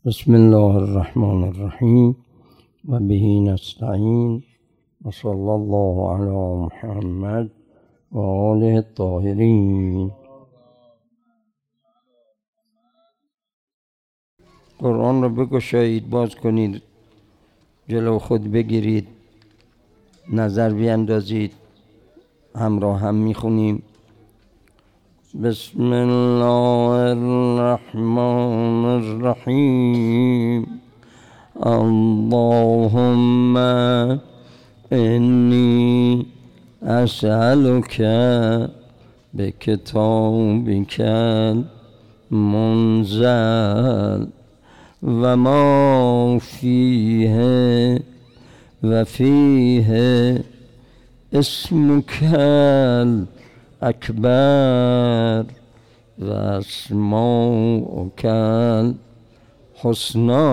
بسم الله الرحمن الرحیم و به نستعین و صلی الله علی محمد و آله الطاهرین. قرآن را بگشایید، باز کنید، جلو خود بگیرید، نظر بیندازید، همراه هم میخونیم. بسم الله الرحمن الرحیم. اللهم انی اسألک بکتابک المنزل و ما فیه و فیه اسمک اکبر و اسماؤک الحسنی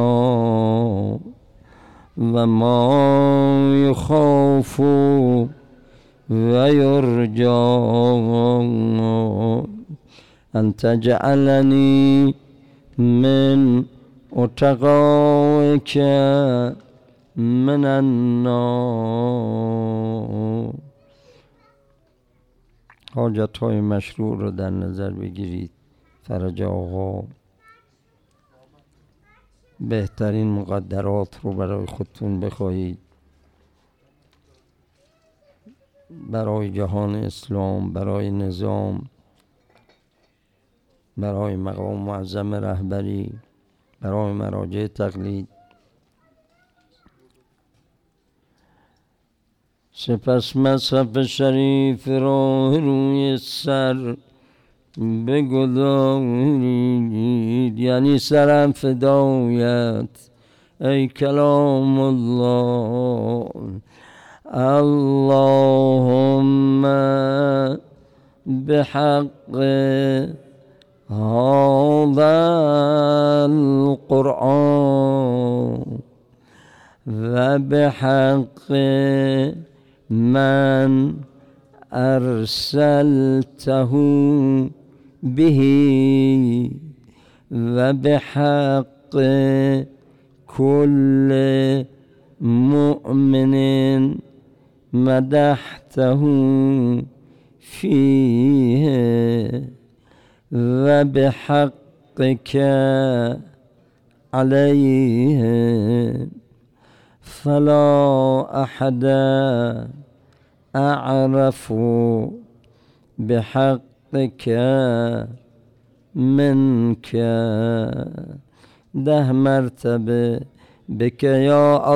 و ما یخاف و یرجی ان تجعلنی من اتقائک من النار. حاجت های مشروع رو در نظر بگیرید. فرج آقا بهترین مقدرات رو برای خودتون بخواهید، برای جهان اسلام، برای نظام، برای مقام معظم رهبری، برای مراجع تقلید. سپس مصحف شریف را روی سر بگذارید، یعنی سرم فدایت ای کلام الله. اللهم بحق هذا القرآن و بحق من ارسلته به و بحق كل مؤمن مدحته فيه و بحقك عليه فلا أحد أعرف بحقك منك. 10 مرتبه بك يا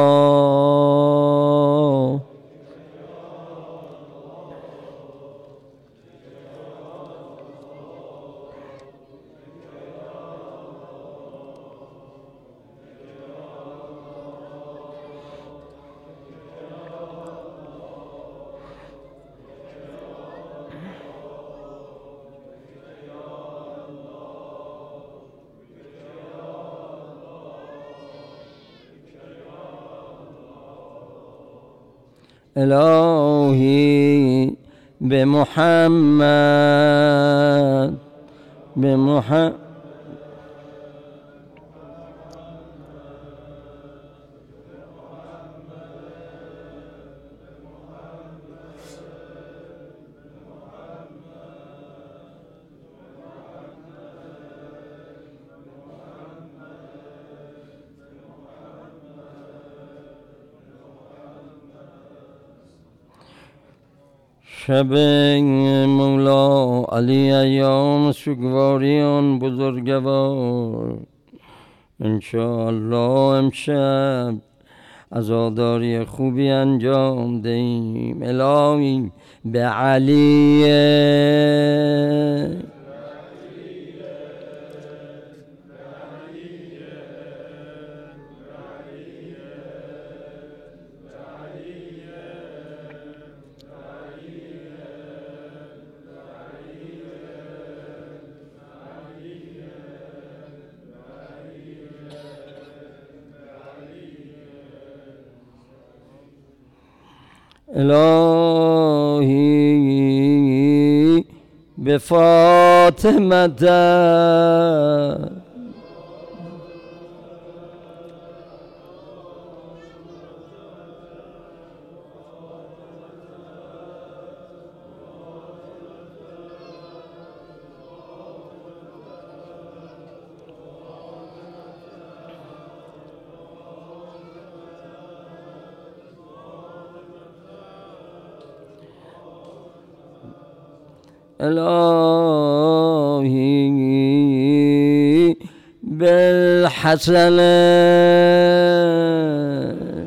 الله. الهی بمحمد شب مولا علی ایام سوگواریان بزرگوار، انشاءالله امشب عزاداری خوبی انجام دهیم. الهی به علی الهی به فاطمه الهی بالحسنات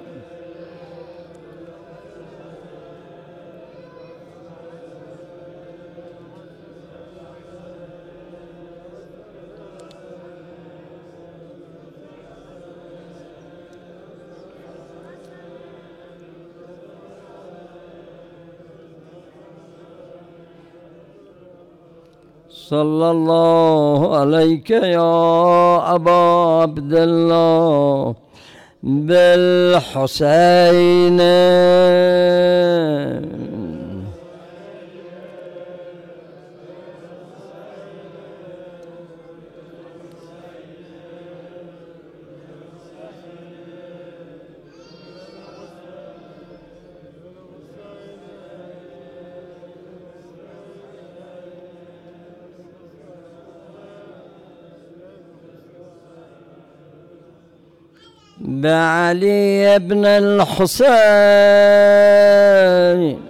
صلى الله عليك يا أبا عبد الله بالحسين بعلي بن الحسين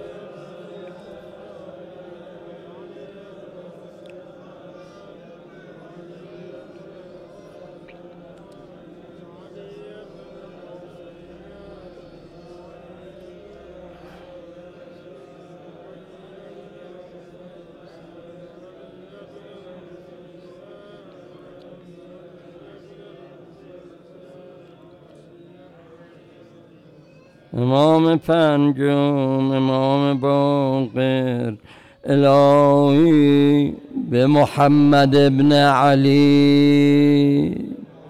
امام پنجم امام باقر الهی به محمد بن علی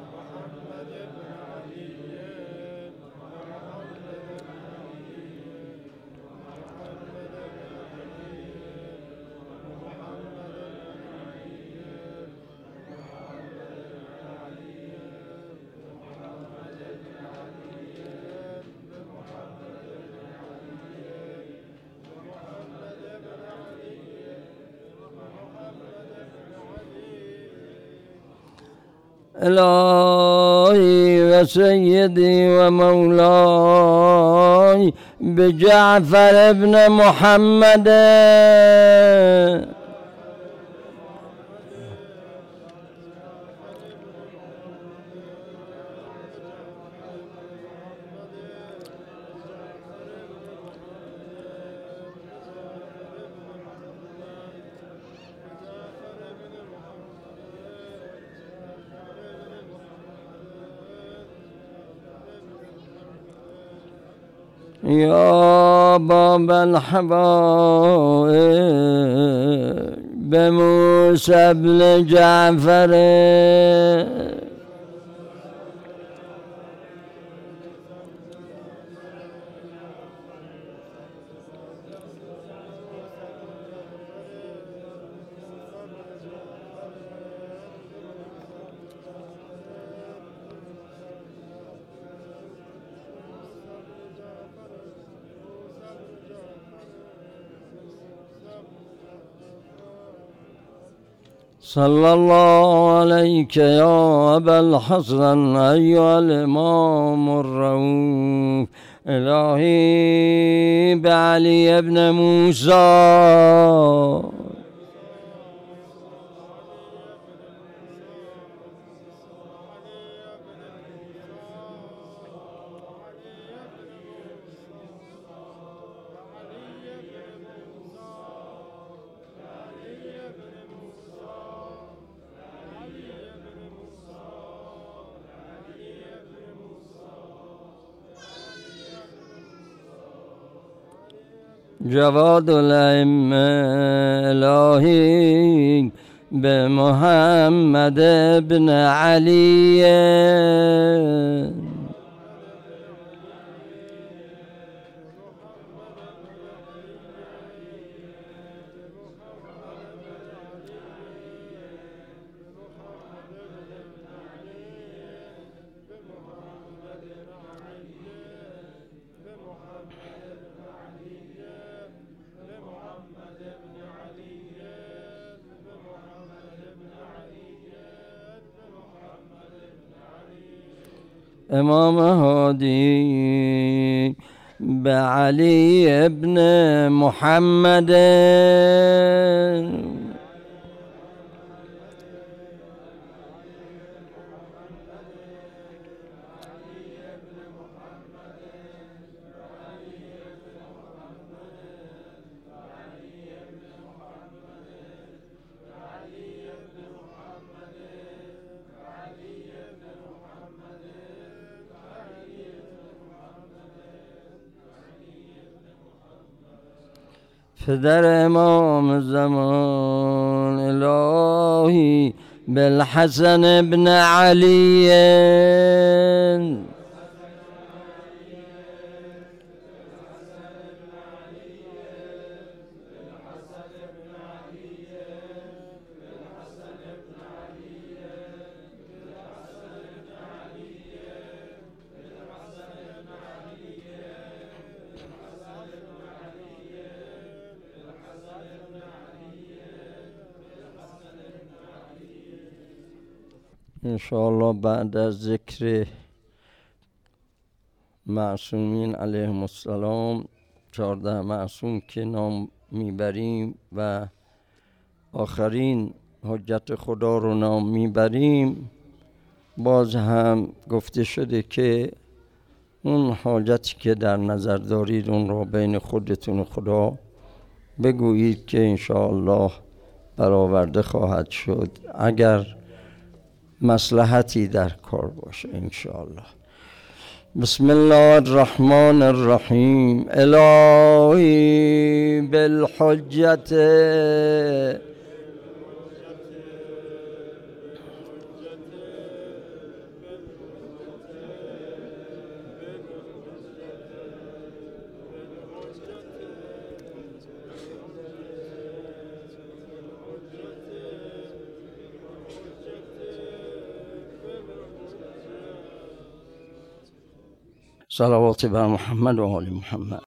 إلهي وسيدي ومولاي بجعفر بن محمد يا باب الحبائب بموسى بن جعفر صلى الله عليك يا أبا الحسن أيها الإمام الرؤوف إلهي بعلي بن موسى جواد الأئمة إلهي بمحمد بن علي امام هادی بعلي ابن محمد پدر امام زمان الهی بالحسن ابن علی انشاءالله بعد از ذکر معصومین علیهم السلام 14 معصوم که نام میبریم و آخرین حجت خدا رو نام میبریم، باز هم گفته شده که اون حاجتی که در نظر دارید اون رو بین خودتون و خدا بگویید که انشاءالله برآورده خواهد شد اگر مصلحتی در کار باشه انشاءالله. بسم الله الرحمن الرحیم. الهی بالحجت صلوات بر محمد و آل محمد.